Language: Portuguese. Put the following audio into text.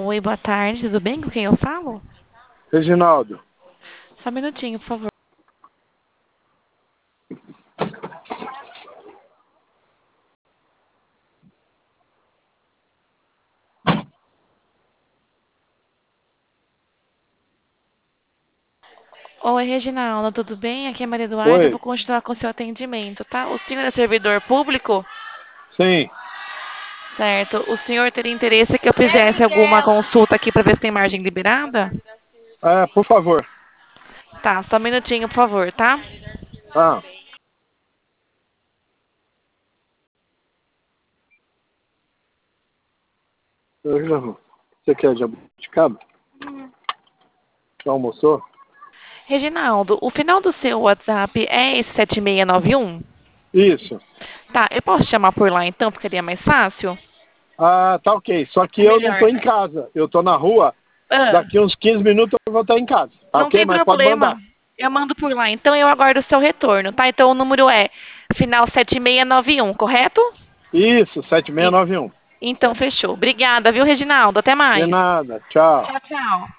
Oi, boa tarde, tudo bem? Com quem eu falo? Reginaldo, Só um minutinho, por favor. Oi, Reginaldo, tudo bem? Aqui é Maria Eduarda, eu oi, vou continuar com o seu atendimento, tá? O senhor é servidor público? sim, Certo. O senhor teria interesse que eu fizesse alguma consulta aqui para ver se tem margem liberada? por favor. Tá, só um minutinho, por favor, tá? Ah, você quer jabuticaba? Já almoçou? Reginaldo, o final do seu WhatsApp é esse 7691? Isso. Tá, eu posso chamar por lá então, ficaria mais fácil? Ah, tá ok. Só que É eu não melhor, tô em né? casa. Eu tô na rua. Ah, Daqui uns 15 minutos eu vou estar em casa. Tá não ok? tem Mas pode problema. mandar. Eu mando por lá. Então eu aguardo o seu retorno, tá? Então o número é final 7691, correto? Isso, Isso. 7691. Então fechou. Obrigada, viu, Reginaldo? Até De mais. nada. Tchau. Tchau, tchau.